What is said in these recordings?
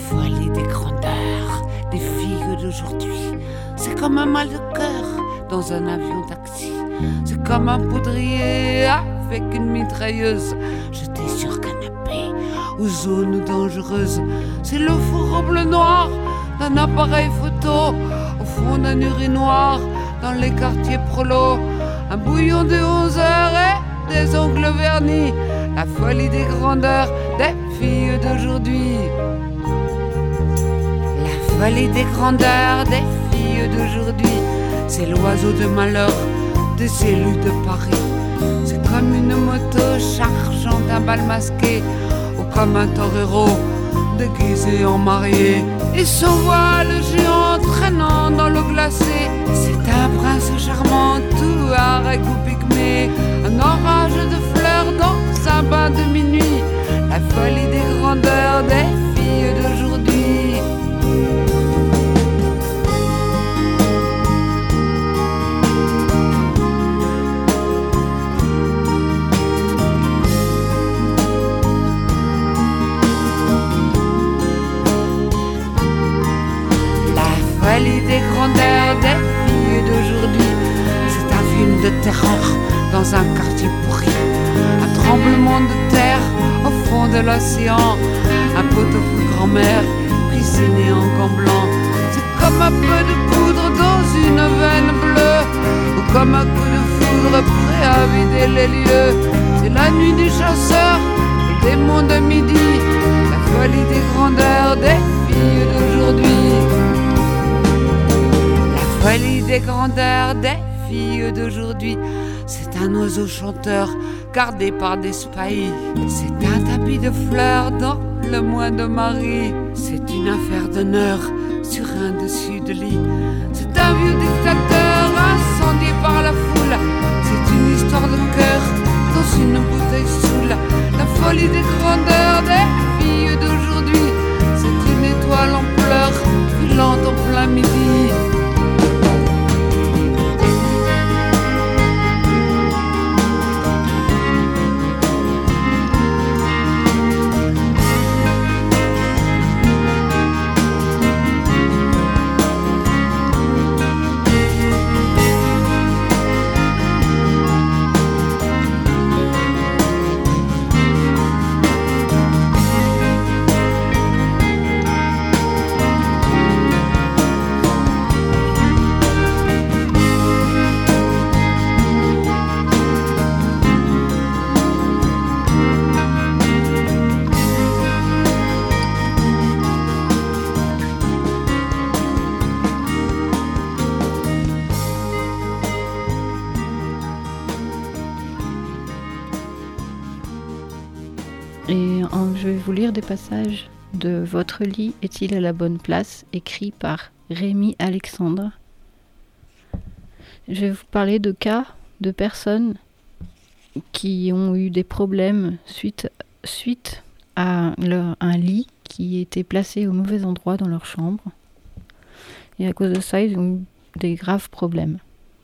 folie des grandeurs des filles d'aujourd'hui, c'est comme un mal de cœur dans un avion taxi. C'est comme un poudrier avec une mitrailleuse jeté sur canapé ou zone dangereuse. C'est le four au bleu noir d'un appareil photo au fond d'un urinoir dans les quartiers prolos. Un bouillon de 11 heures et des ongles vernis. La folie des grandeurs des filles d'aujourd'hui. La folie des grandeurs des filles d'aujourd'hui, c'est l'oiseau de malheur des élus de Paris. C'est comme une moto chargeant un bal masqué ou comme un torero déguisé en marié. Et son voile géant traînant dans l'eau glacée, c'est un prince charmant tout arrêt ou pygmée. Un orage de fleurs dans un bain de minuit. La folie des grandeurs des filles d'aujourd'hui. La folie des grandeurs des filles d'aujourd'hui, c'est un film de terreur dans un quartier pourri. Un tremblement de terre au fond de l'océan. Un pot-au-feu grand-mère cuisiné en gants blancs. C'est comme un peu de poudre dans une veine bleue, ou comme un coup de foudre prêt à vider les lieux. C'est la nuit du chasseur, le démon de midi. La folie des grandeurs des filles d'aujourd'hui. La folie des grandeurs des filles d'aujourd'hui, c'est un oiseau chanteur gardé par des spahis. C'est un tapis de fleurs dans le mois de Marie. C'est une affaire d'honneur sur un dessus de lit. C'est un vieux dictateur incendié par la foule. C'est une histoire de cœur dans une bouteille saoule. La folie des grandeurs des filles d'aujourd'hui, c'est une étoile en pleurs filante en plein midi. Je vais vous lire des passages de Votre lit est-il à la bonne place, écrit par Rémi Alexandre. Je vais vous parler de cas de personnes qui ont eu des problèmes suite à un lit qui était placé au mauvais endroit dans leur chambre. Et à cause de ça, ils ont eu des graves problèmes.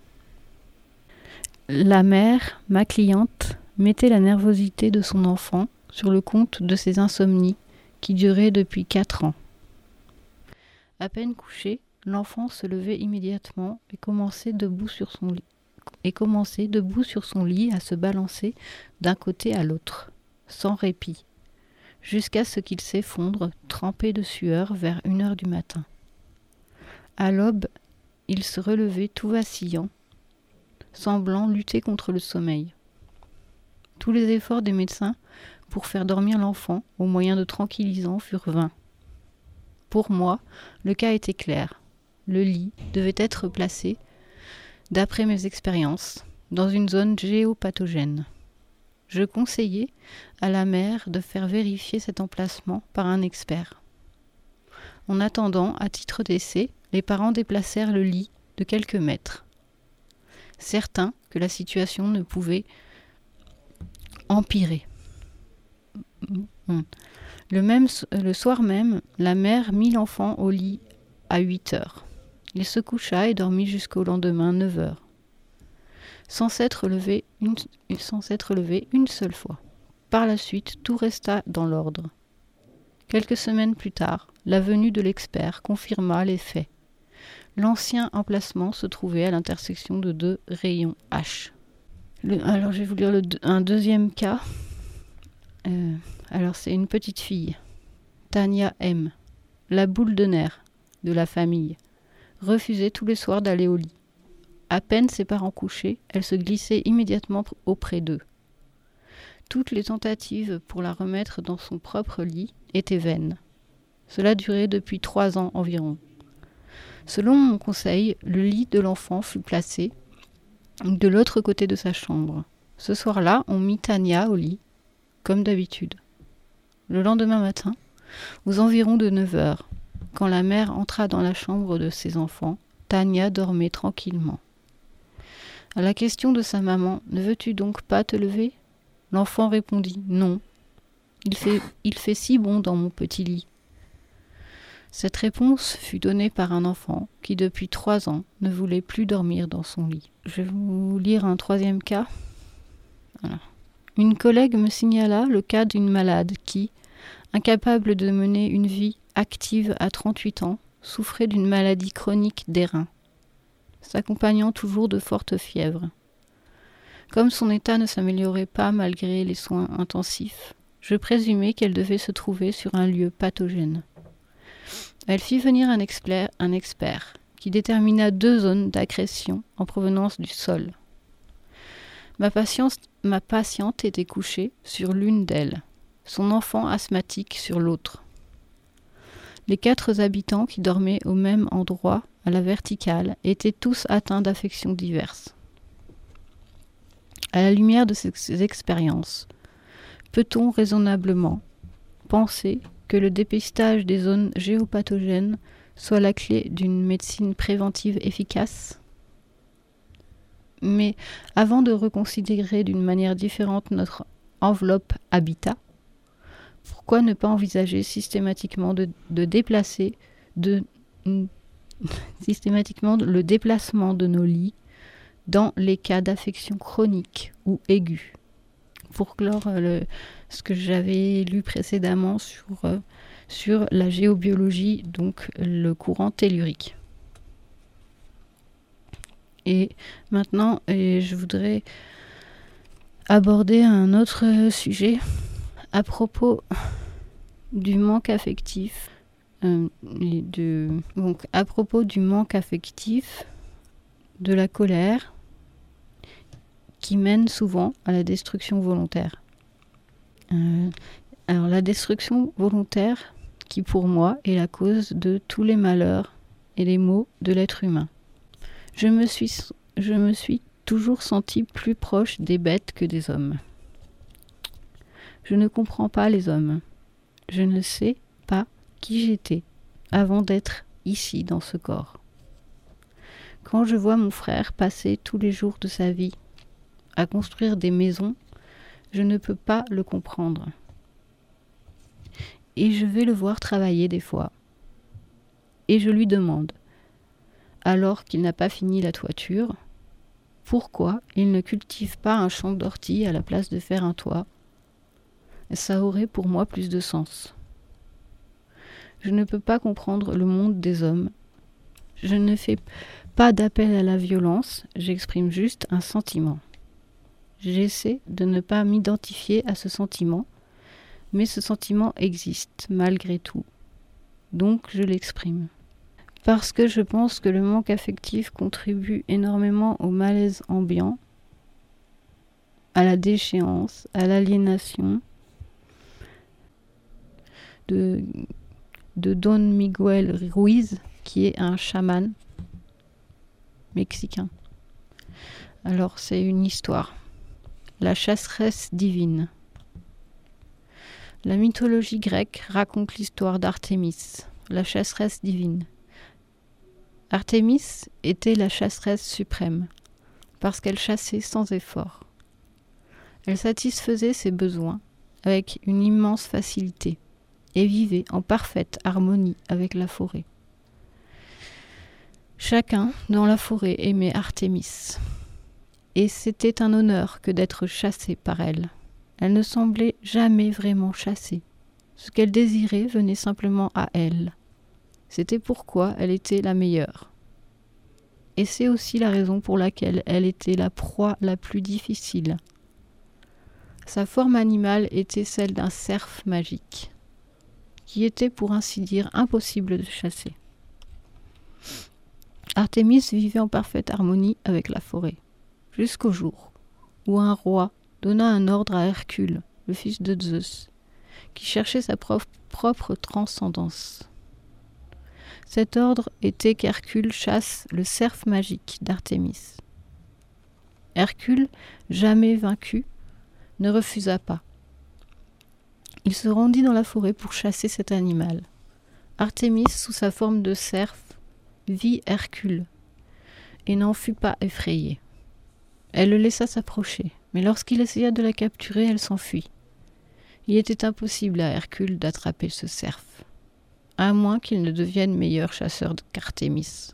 La mère, ma cliente, mettait la nervosité de son enfant sur le compte de ses insomnies qui duraient depuis 4 ans. À peine couché, l'enfant se levait immédiatement et commençait debout sur son lit à se balancer d'un côté à l'autre, sans répit, jusqu'à ce qu'il s'effondre, trempé de sueur, vers 1h du matin. À l'aube, il se relevait tout vacillant, semblant lutter contre le sommeil. Tous les efforts des médecins pour faire dormir l'enfant au moyen de tranquillisants furent vains. Pour moi, le cas était clair. Le lit devait être placé, d'après mes expériences, dans une zone géopathogène. Je conseillais à la mère de faire vérifier cet emplacement par un expert. En attendant, à titre d'essai, les parents déplacèrent le lit de quelques mètres. Certains que la situation ne pouvait empirer. Le soir même, la mère mit l'enfant au lit à 8h. Il se coucha et dormit jusqu'au lendemain 9h, sans s'être levé une seule fois. Par la suite, tout resta dans l'ordre. Quelques semaines plus tard, La venue de l'expert confirma les faits. L'ancien emplacement se trouvait à l'intersection de 2 rayons H. Alors je vais vous lire un deuxième cas. Alors c'est une petite fille, Tania M, la boule de nerfs de la famille, refusait tous les soirs d'aller au lit. À peine ses parents couchés, elle se glissait immédiatement auprès d'eux. Toutes les tentatives pour la remettre dans son propre lit étaient vaines. Cela durait depuis 3 ans environ. Selon mon conseil, le lit de l'enfant fut placé de l'autre côté de sa chambre. Ce soir-là, on mit Tania au lit, comme d'habitude. Le lendemain matin, aux environs de 9 heures, quand la mère entra dans la chambre de ses enfants, Tania dormait tranquillement. À la question de sa maman, « Ne veux-tu donc pas te lever ?» L'enfant répondit « Non, il fait si bon dans mon petit lit. » Cette réponse fut donnée par un enfant qui, depuis 3 ans, ne voulait plus dormir dans son lit. Je vais vous lire un 3e cas. Voilà. Une collègue me signala le cas d'une malade qui, incapable de mener une vie active à 38 ans, souffrait d'une maladie chronique des reins, s'accompagnant toujours de fortes fièvres. Comme son état ne s'améliorait pas malgré les soins intensifs, je présumais qu'elle devait se trouver sur un lieu pathogène. Elle fit venir un expert qui détermina 2 zones d'accrétion en provenance du sol. Ma patiente était couchée sur l'une d'elles, son enfant asthmatique sur l'autre. Les 4 habitants qui dormaient au même endroit, à la verticale, étaient tous atteints d'affections diverses. À la lumière de ces expériences, peut-on raisonnablement penser que le dépistage des zones géopathogènes soit la clé d'une médecine préventive efficace ? Mais avant de reconsidérer d'une manière différente notre enveloppe habitat, pourquoi ne pas envisager systématiquement systématiquement le déplacement de nos lits dans les cas d'affection chronique ou aiguë? Pour clore ce que j'avais lu précédemment sur la géobiologie, donc le courant tellurique. Et maintenant, je voudrais aborder un autre sujet à propos du manque affectif. Donc, à propos du manque affectif, de la colère, qui mène souvent à la destruction volontaire. Alors la destruction volontaire, qui pour moi est la cause de tous les malheurs et les maux de l'être humain. Je me suis toujours senti plus proche des bêtes que des hommes. Je ne comprends pas les hommes. Je ne sais pas qui j'étais avant d'être ici dans ce corps. Quand je vois mon frère passer tous les jours de sa vie à construire des maisons, je ne peux pas le comprendre. Et je vais le voir travailler des fois. Et je lui demande, alors qu'il n'a pas fini la toiture, pourquoi il ne cultive pas un champ d'ortie à la place de faire un toit. Ça aurait pour moi plus de sens. Je ne peux pas comprendre le monde des hommes. Je ne fais pas d'appel à la violence, j'exprime juste un sentiment. J'essaie de ne pas m'identifier à ce sentiment, mais ce sentiment existe malgré tout. Donc je l'exprime. Parce que je pense que le manque affectif contribue énormément au malaise ambiant, à la déchéance, à l'aliénation de Don Miguel Ruiz, qui est un chaman mexicain. Alors c'est une histoire. La chasseresse divine. La mythologie grecque raconte l'histoire d'Artémis, la chasseresse divine. Artémis était la chasseresse suprême, parce qu'elle chassait sans effort. Elle satisfaisait ses besoins avec une immense facilité et vivait en parfaite harmonie avec la forêt. Chacun dans la forêt aimait Artémis. Et c'était un honneur que d'être chassée par elle. Elle ne semblait jamais vraiment chassée. Ce qu'elle désirait venait simplement à elle. C'était pourquoi elle était la meilleure. Et c'est aussi la raison pour laquelle elle était la proie la plus difficile. Sa forme animale était celle d'un cerf magique, qui était pour ainsi dire impossible de chasser. Artémis vivait en parfaite harmonie avec la forêt, jusqu'au jour où un roi donna un ordre à Hercule, le fils de Zeus, qui cherchait sa propre transcendance. Cet ordre était qu'Hercule chasse le cerf magique d'Artémis. Hercule, jamais vaincu, ne refusa pas. Il se rendit dans la forêt pour chasser cet animal. Artémis, sous sa forme de cerf, vit Hercule et n'en fut pas effrayée. Elle le laissa s'approcher, mais lorsqu'il essaya de la capturer, elle s'enfuit. Il était impossible à Hercule d'attraper ce cerf, à moins qu'il ne devienne meilleur chasseur qu'Artémis.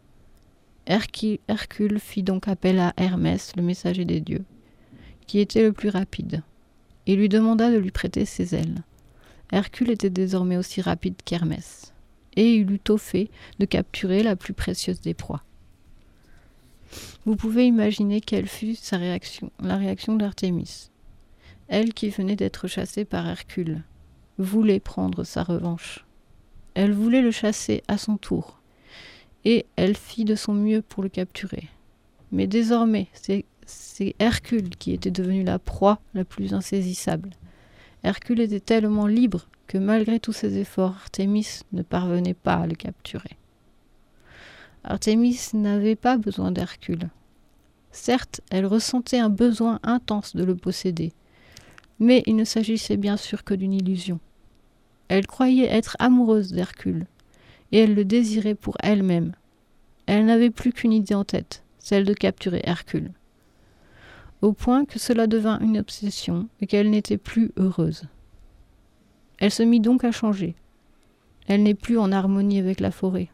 Hercule fit donc appel à Hermès, le messager des dieux, qui était le plus rapide, et lui demanda de lui prêter ses ailes. Hercule était désormais aussi rapide qu'Hermès, et il eut au fait de capturer la plus précieuse des proies. Vous pouvez imaginer quelle fut la réaction d'Artémis. Elle, qui venait d'être chassée par Hercule, voulait prendre sa revanche. Elle voulait le chasser à son tour, et elle fit de son mieux pour le capturer. Mais désormais, c'est Hercule qui était devenu la proie la plus insaisissable. Hercule était tellement libre que malgré tous ses efforts, Artémis ne parvenait pas à le capturer. Artémis n'avait pas besoin d'Hercule. Certes, elle ressentait un besoin intense de le posséder, mais il ne s'agissait bien sûr que d'une illusion. Elle croyait être amoureuse d'Hercule, et elle le désirait pour elle-même. Elle n'avait plus qu'une idée en tête, celle de capturer Hercule. Au point que cela devint une obsession et qu'elle n'était plus heureuse. Elle se mit donc à changer. Elle n'est plus en harmonie avec la forêt.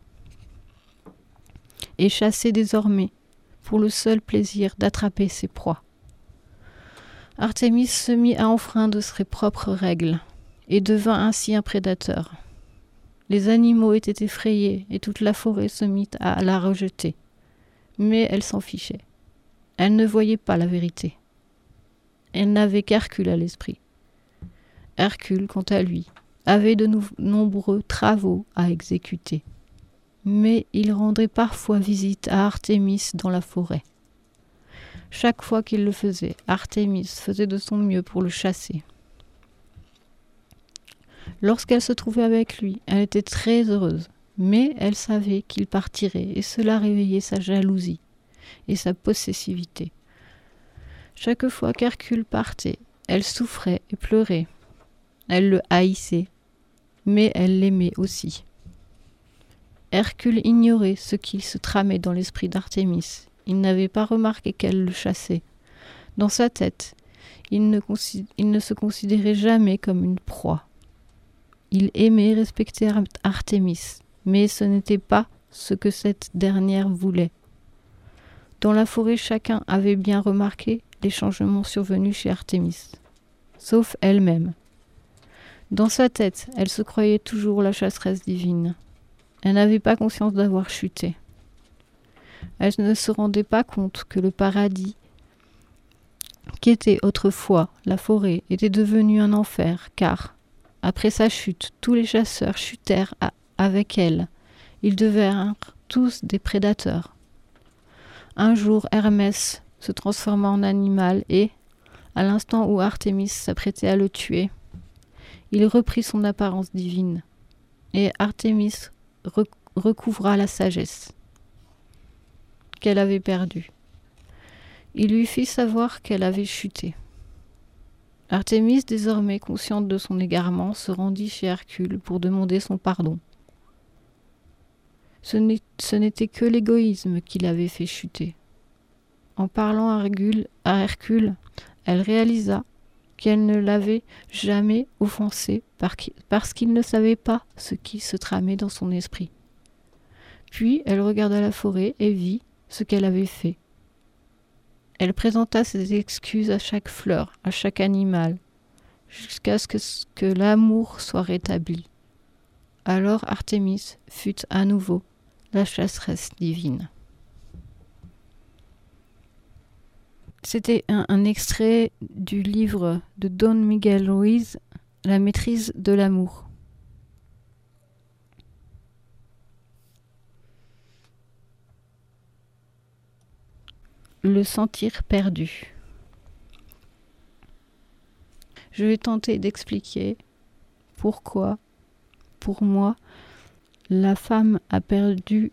Et chassait désormais pour le seul plaisir d'attraper ses proies. Artémis se mit à enfreindre ses propres règles et devint ainsi un prédateur. Les animaux étaient effrayés et toute la forêt se mit à la rejeter. Mais elle s'en fichait. Elle ne voyait pas la vérité. Elle n'avait qu'Hercule à l'esprit. Hercule, quant à lui, avait de nombreux travaux à exécuter. Mais il rendait parfois visite à Artémis dans la forêt. Chaque fois qu'il le faisait, Artémis faisait de son mieux pour le chasser. Lorsqu'elle se trouvait avec lui, elle était très heureuse, mais elle savait qu'il partirait et cela réveillait sa jalousie et sa possessivité. Chaque fois qu'Hercule partait, elle souffrait et pleurait. Elle le haïssait, mais elle l'aimait aussi. Hercule ignorait ce qui se tramait dans l'esprit d'Artémis. Il n'avait pas remarqué qu'elle le chassait. Dans sa tête, il ne se considérait jamais comme une proie. Il aimait et respectait Artémis, mais ce n'était pas ce que cette dernière voulait. Dans la forêt, chacun avait bien remarqué les changements survenus chez Artémis, sauf elle-même. Dans sa tête, elle se croyait toujours la chasseresse divine. Elle n'avait pas conscience d'avoir chuté. Elle ne se rendait pas compte que le paradis, qui était autrefois la forêt, était devenu un enfer, car, après sa chute, tous les chasseurs chutèrent avec elle. Ils devinrent tous des prédateurs. Un jour, Hermès se transforma en animal et, à l'instant où Artémis s'apprêtait à le tuer, il reprit son apparence divine, et Artémis recouvra la sagesse qu'elle avait perdue. Il lui fit savoir qu'elle avait chuté. Artémis, désormais consciente de son égarement, se rendit chez Hercule pour demander son pardon. Ce n'était que l'égoïsme qui l'avait fait chuter. En parlant à Hercule, elle réalisa qu'elle ne l'avait jamais offensé parce qu'il ne savait pas ce qui se tramait dans son esprit. Puis elle regarda la forêt et vit ce qu'elle avait fait. Elle présenta ses excuses à chaque fleur, à chaque animal, jusqu'à ce que l'amour soit rétabli. Alors Artémis fut à nouveau la chasseresse divine. C'était un extrait du livre de Don Miguel Ruiz, La maîtrise de l'amour. Le sentir perdu. Je vais tenter d'expliquer pourquoi, pour moi, la femme a perdu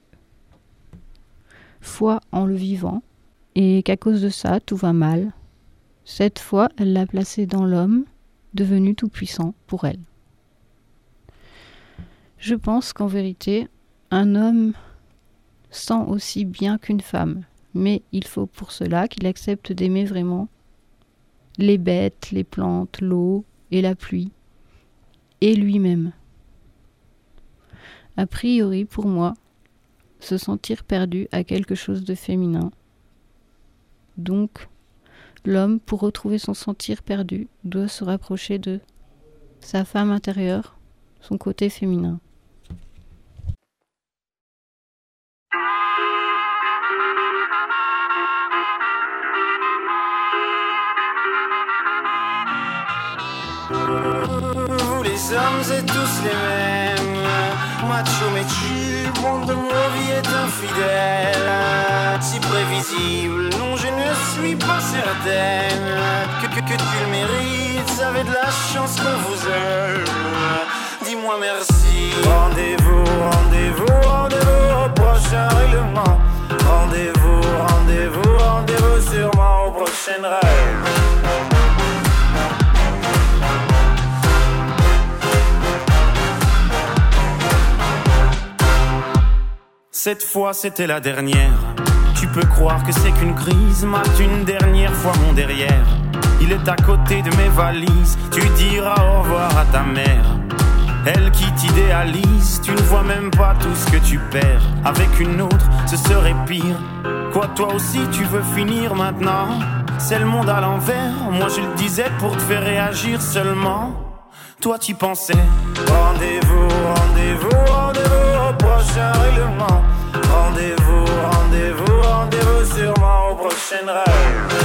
foi en le vivant et qu'à cause de ça, tout va mal. Cette foi, elle l'a placé dans l'homme, devenu tout-puissant pour elle. Je pense qu'en vérité, un homme sent aussi bien qu'une femme, mais il faut pour cela qu'il accepte d'aimer vraiment les bêtes, les plantes, l'eau et la pluie, et lui-même. A priori, pour moi, se sentir perdu a quelque chose de féminin. Donc, l'homme, pour retrouver son sentir perdu, doit se rapprocher de sa femme intérieure, son côté féminin. Vous les hommes êtes tous les mêmes, macho mais tu, monde de mon vie est infidèle, si prévisible, non je ne suis pas certaine que tu le mérites, avez de la chance qu'on vous aime, dis-moi merci. Rendez-vous, rendez-vous, rendez-vous au prochain règlement, rendez-vous, rendez-vous, rendez-vous sûrement au prochain rêve. Cette fois c'était la dernière. Tu peux croire que c'est qu'une crise, mate une dernière fois mon derrière. Il est à côté de mes valises, tu diras au revoir à ta mère. Elle qui t'idéalise, tu ne vois même pas tout ce que tu perds. Avec une autre, ce serait pire. Quoi, toi aussi tu veux finir maintenant? C'est le monde à l'envers, moi je le disais pour te faire réagir seulement. Toi tu pensais. Rendez-vous, rendez-vous, rendez-vous au prochain règlement. Rendez-vous, rendez-vous, rendez-vous sûrement au prochain rêve.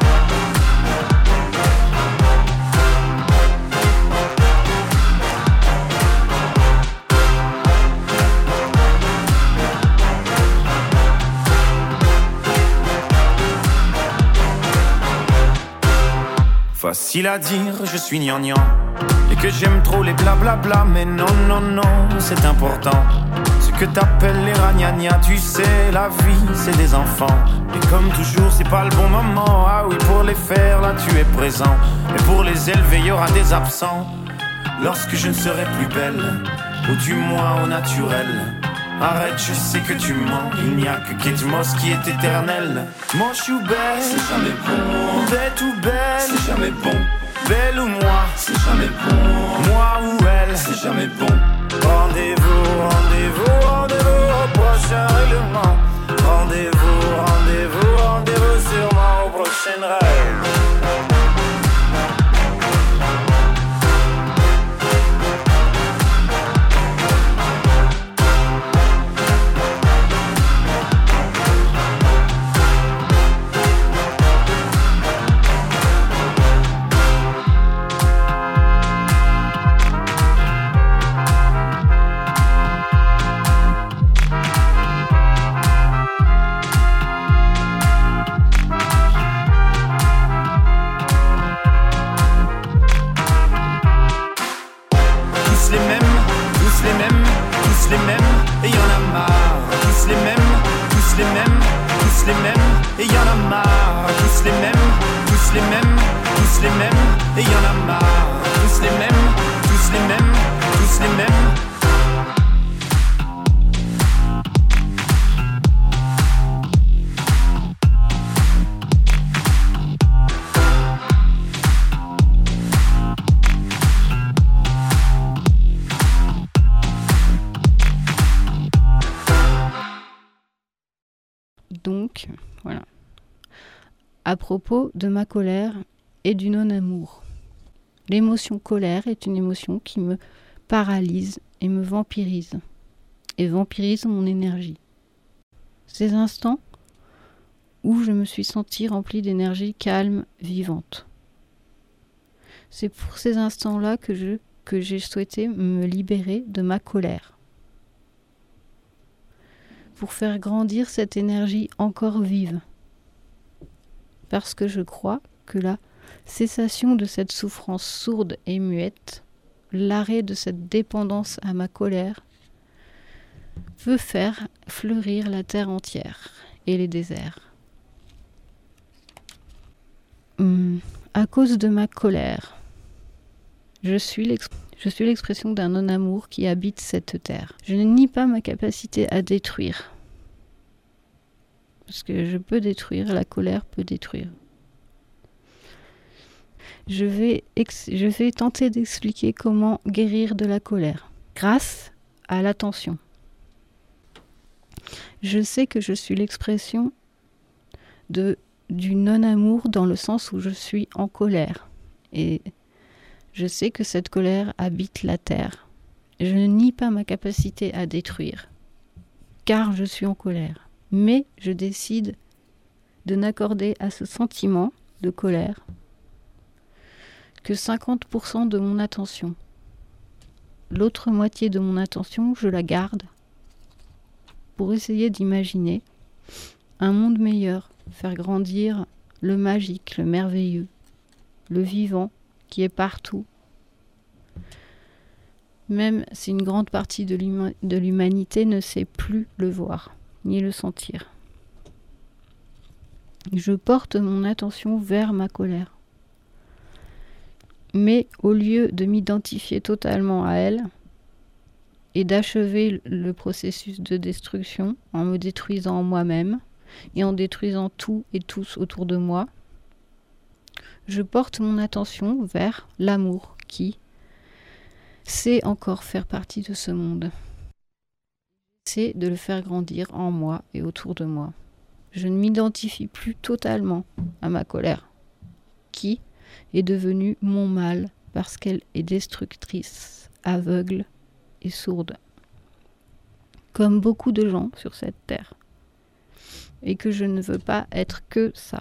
Facile à dire, je suis gnangnan et que j'aime trop les blablabla, mais non, non, non, c'est important. Ce que t'appelles les ragnagnas, tu sais, la vie, c'est des enfants. Et comme toujours, c'est pas le bon moment. Ah oui, pour les faire, là, tu es présent. Et pour les élever, y aura des absents. Lorsque je ne serai plus belle, ou du moins au naturel. Arrête, je sais que tu mens. Il n'y a que Kate Moss qui est éternelle. Manche ou belle, c'est jamais bon. Bête ou belle, c'est jamais bon. Belle ou moi, c'est jamais bon. Moi ou elle, c'est jamais bon. Rendez-vous, rendez-vous, rendez-vous au prochain règlement. Rendez-vous, rendez-vous, rendez-vous sûrement au prochain rêve. Donc, voilà. À propos de ma colère et du non-amour. L'émotion colère est une émotion qui me paralyse et me vampirise, et vampirise mon énergie. Ces instants où je me suis sentie remplie d'énergie calme, vivante. C'est pour ces instants-là que j'ai souhaité me libérer de ma colère. Pour faire grandir cette énergie encore vive. Parce que je crois que la cessation de cette souffrance sourde et muette, l'arrêt de cette dépendance à ma colère, peut faire fleurir la terre entière et les déserts. À cause de ma colère, je suis l'expression d'un non-amour qui habite cette terre. Je ne nie pas ma capacité à détruire. Parce que je peux détruire, la colère peut détruire. Je vais tenter d'expliquer comment guérir de la colère grâce à l'attention. Je sais que je suis l'expression du non-amour dans le sens où je suis en colère. Et je sais que cette colère habite la terre. Je ne nie pas ma capacité à détruire, car je suis en colère. Mais je décide de n'accorder à ce sentiment de colère que 50% de mon attention. L'autre moitié de mon attention, je la garde pour essayer d'imaginer un monde meilleur, faire grandir le magique, le merveilleux, le vivant qui est partout. Même si une grande partie de l'humanité ne sait plus le voir, ni le sentir. Je porte mon attention vers ma colère. Mais au lieu de m'identifier totalement à elle et d'achever le processus de destruction en me détruisant moi-même et en détruisant tout et tous autour de moi, je porte mon attention vers l'amour qui sait encore faire partie de ce monde. C'est de le faire grandir en moi et autour de moi. Je ne m'identifie plus totalement à ma colère, qui est devenue mon mal parce qu'elle est destructrice, aveugle et sourde. Comme beaucoup de gens sur cette terre. Et que je ne veux pas être que ça.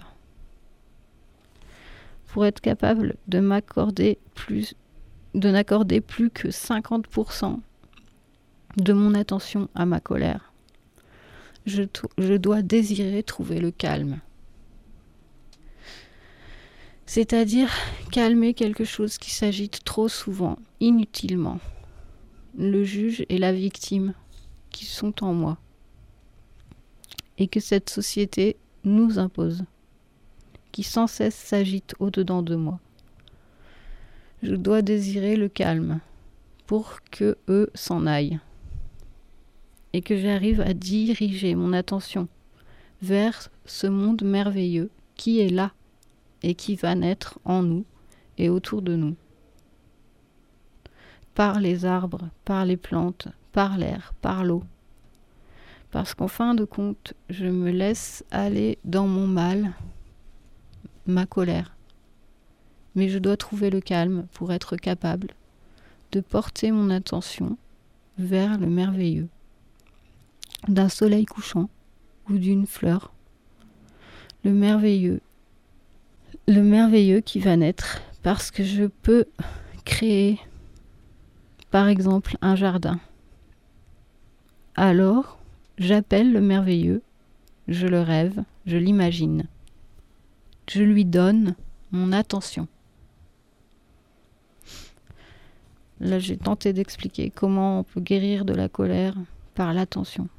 Pour être capable de n'accorder plus que 50% de mon attention à ma colère, je dois désirer trouver le calme. C'est-à-dire calmer quelque chose qui s'agite trop souvent, inutilement. Le juge et la victime qui sont en moi. Et que cette société nous impose, qui sans cesse s'agite au-dedans de moi. Je dois désirer le calme pour que eux s'en aillent. Et que j'arrive à diriger mon attention vers ce monde merveilleux qui est là et qui va naître en nous et autour de nous. Par les arbres, par les plantes, par l'air, par l'eau. Parce qu'en fin de compte, je me laisse aller dans mon mal, ma colère. Mais je dois trouver le calme pour être capable de porter mon attention vers le merveilleux. D'un soleil couchant ou d'une fleur. Le merveilleux qui va naître parce que je peux créer, par exemple, un jardin. Alors, j'appelle le merveilleux, je le rêve, je l'imagine. Je lui donne mon attention. Là, j'ai tenté d'expliquer comment on peut guérir de la colère par l'attention.